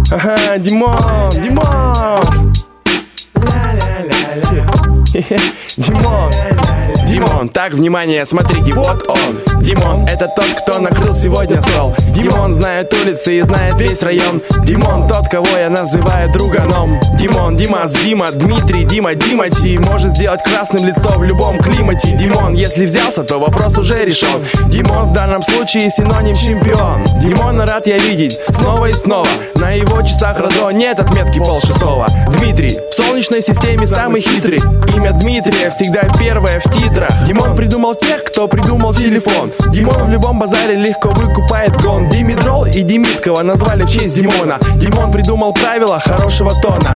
Ага, Димон, Димон. Димон, так, внимание, смотрите, вот он. Димон, это тот, кто накрыл сегодня стол. Димон знает улицы и знает весь район. Димон, тот, кого я называю друганом. Димон, Димас, Дима, Дмитрий, Дима, Димати. Может сделать красным лицо в любом климате. Димон, если взялся, то вопрос уже решен. Димон в данном случае синоним чемпион. Димона рад я видеть снова и снова. На его часах Родо нет отметки 5:30. Дмитрий, в солнечной системе самый хитрый. Имя Дмитрия всегда первое в титрах. Димон придумал тех, кто придумал телефон. Димон в любом базаре легко выкупает гон. Димидрол и Демиткова назвали в честь Димона. Димон придумал правила хорошего тона.